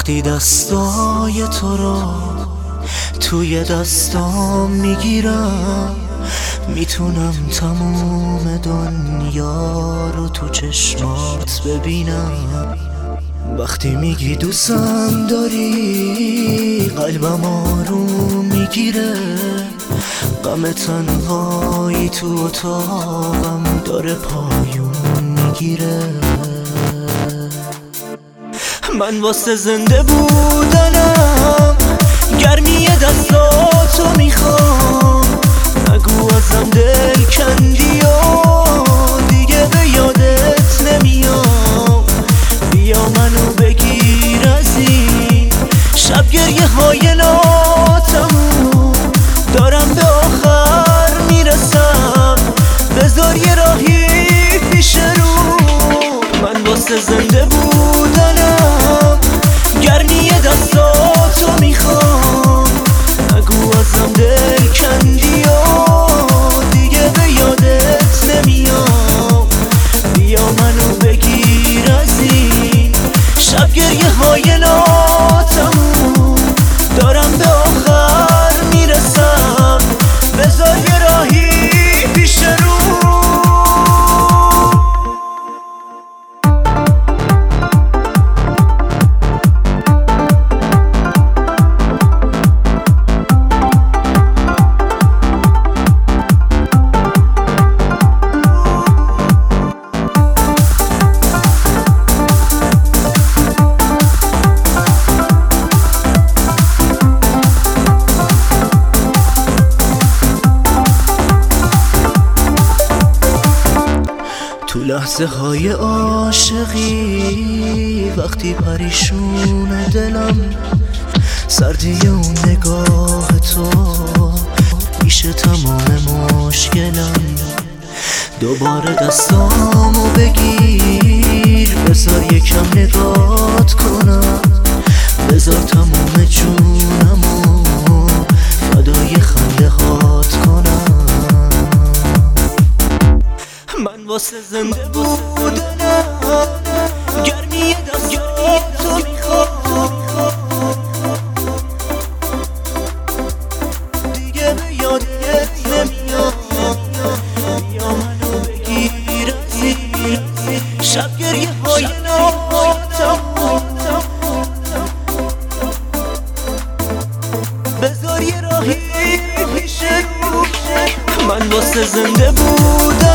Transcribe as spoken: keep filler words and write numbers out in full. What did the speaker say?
وقتی دستای تو رو توی دستام میگیرم، میتونم تموم دنیا رو تو چشمات ببینم. وقتی میگی دوستم داری قلبم آروم میگیره، غم تنهایی تو اتاقم داره پایون میگیره. من واسه زنده بودنم گرمی دستاتو میخوام، نگو ازم دل کندی و دیگه به یادت نمیام. بیا منو بگیر از این شب گریه های ناتموم، دارم به آخر میرسم، بذار یه راهی پیش رو. من واسه زنده بودنم گرمی دستاتو میخوام، نگو ازم دل کندی و دیگه به یادت نمیام. بیا منو بگیر از این شب گریه های ناتموم، دارم به آخر میرسم، بذار یه راهی پیش رو. تو لحظه های عاشقی وقتی پریشون دلم، سردی اون نگاه تو میشه تمام مشکلم. دوباره دستامو بگیر، بذار یکم نگات کنم، بذار تمام جونمو فدای خنده هات کنم. من واسه زنده بودنم گرمی دستاتو میخوام، دیگه به یادت نمیام. بیا منو بگیر از این شب گریه های ناتموم، بذار یه راهی پیش رو. من واسه زنده بودنم